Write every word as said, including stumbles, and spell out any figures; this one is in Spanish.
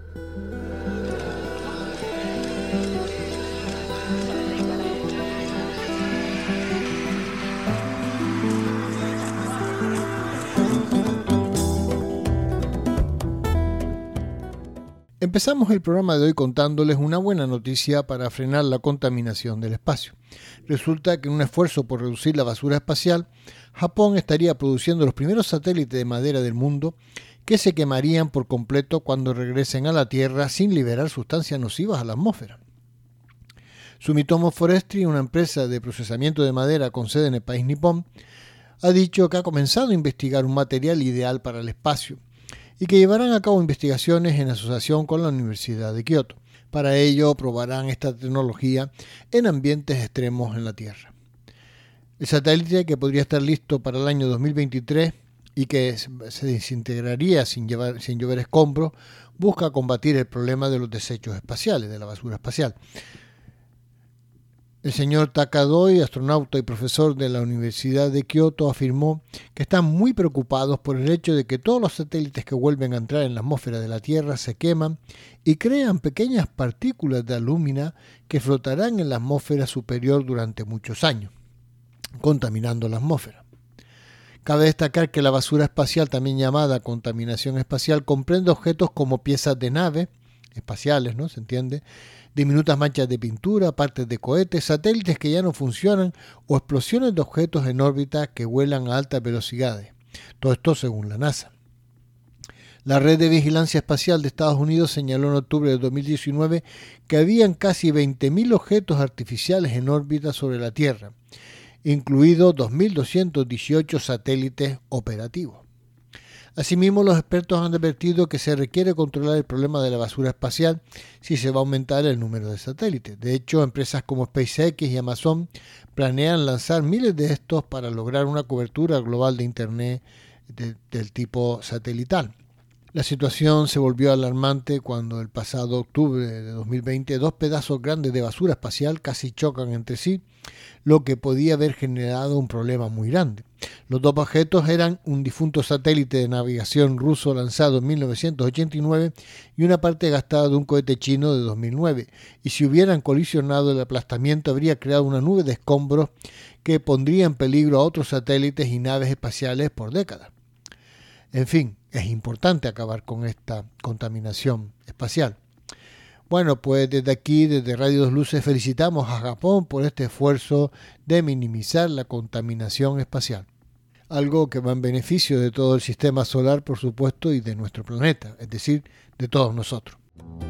Empezamos el programa de hoy contándoles una buena noticia para frenar la contaminación del espacio. Resulta que en un esfuerzo por reducir la basura espacial, Japón estaría produciendo los primeros satélites de madera del mundo que se quemarían por completo cuando regresen a la Tierra sin liberar sustancias nocivas a la atmósfera. Sumitomo Forestry, una empresa de procesamiento de madera con sede en el país nipón, ha dicho que ha comenzado a investigar un material ideal para el espacio y que llevarán a cabo investigaciones en asociación con la Universidad de Kioto. Para ello, probarán esta tecnología en ambientes extremos en la Tierra. El satélite, que podría estar listo para el año dos mil veintitrés y que se desintegraría sin, llevar, sin llover escombros, busca combatir el problema de los desechos espaciales, de la basura espacial. El señor Takadoi, astronauta y profesor de la Universidad de Kioto, afirmó que están muy preocupados por el hecho de que todos los satélites que vuelven a entrar en la atmósfera de la Tierra se queman y crean pequeñas partículas de alúmina que flotarán en la atmósfera superior durante muchos años, contaminando la atmósfera. Cabe destacar que la basura espacial, también llamada contaminación espacial, comprende objetos como piezas de nave, espaciales, ¿no? ¿Se entiende?, diminutas manchas de pintura, partes de cohetes, satélites que ya no funcionan o explosiones de objetos en órbita que vuelan a altas velocidades. Todo esto según la NASA. La Red de Vigilancia Espacial de Estados Unidos señaló en octubre de dos mil diecinueve que habían casi veinte mil objetos artificiales en órbita sobre la Tierra, incluidos dos mil doscientos dieciocho satélites operativos. Asimismo, los expertos han advertido que se requiere controlar el problema de la basura espacial si se va a aumentar el número de satélites. De hecho, empresas como SpaceX y Amazon planean lanzar miles de estos para lograr una cobertura global de Internet de, del tipo satelital. La situación se volvió alarmante cuando el pasado octubre de dos mil veinte dos pedazos grandes de basura espacial casi chocan entre sí, lo que podía haber generado un problema muy grande. Los dos objetos eran un difunto satélite de navegación ruso lanzado en mil novecientos ochenta y nueve y una parte gastada de un cohete chino de dos mil nueve, y si hubieran colisionado, el aplastamiento habría creado una nube de escombros que pondría en peligro a otros satélites y naves espaciales por décadas. En fin, es importante acabar con esta contaminación espacial. Bueno, pues desde aquí, desde Radio Dos Luces, felicitamos a Japón por este esfuerzo de minimizar la contaminación espacial. Algo que va en beneficio de todo el sistema solar, por supuesto, y de nuestro planeta, es decir, de todos nosotros.